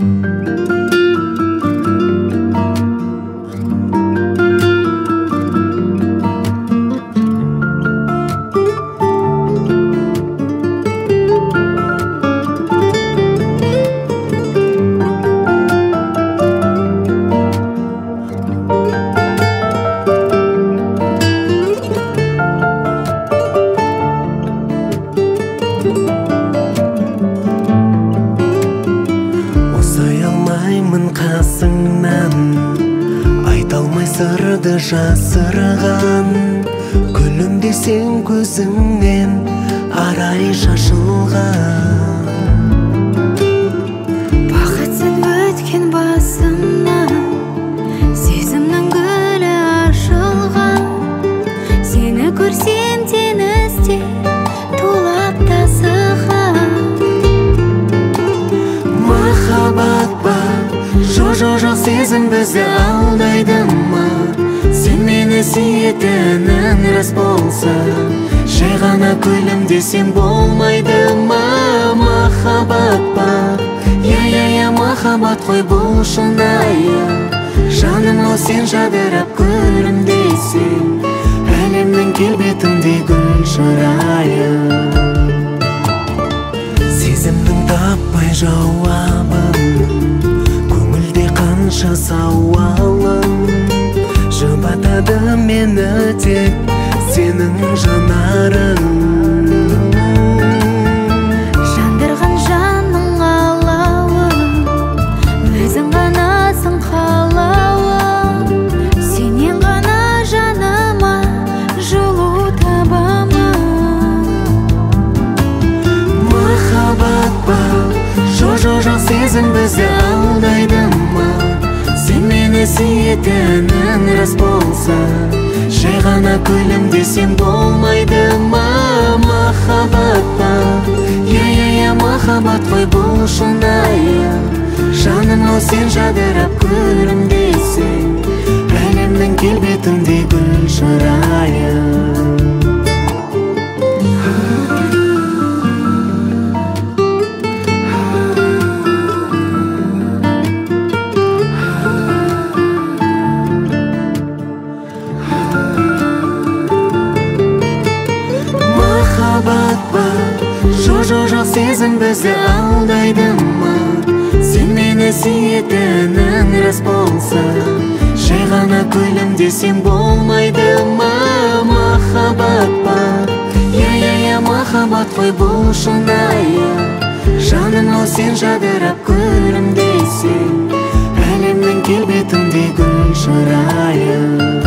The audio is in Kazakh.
Қасыңнан айта алмай сырды жасырған, күлімдесең көзіңнен арай шашылған. Бақытсыз өткен басымнан сезімнің гүлі ашылған, сені көрсем теңізде тулап тасыған. Махаббат ба, жоқ сезім бізді алдайды ма? Сен мені сүйетінің рас болса, жай ғана күлімдесем болмайды ма? Махаббат ба, я махаббат қой бұл шынайы. Жаным-ау сен жадырап күлімдесең, әлемнің келбетіндей гүл шырайы. Сезімнің таппай жауабын, қанша сауалым, жұбатады мені тек сенің жанарың. Жандырған жанның алауы, өзің ғанасың қалауы, сенен ғана жаныма жылу табамын. Махаббат ба, жоқ сезім бізді алдайды ма? Сен мені сүйетінің рас болса, жай ғана күлімдесем болмайды ма? Махаббат ба, я махаббат қой бұл шынайы. Жаным-ау сен жадырап күлімдесең, әлемнің келбетіндей гүл шырайы. Махаббат ба, жоқ сезім бізді алдайды ма? Сен мені сүйетінің рас болса, жай ғана күлімдесем болмайды ма? Махаббат ба, я махаббат қой бұл шынайы. Жаным-ау сен жадырап күлімдесең, әлемнің келбетіндей гүл шырайы.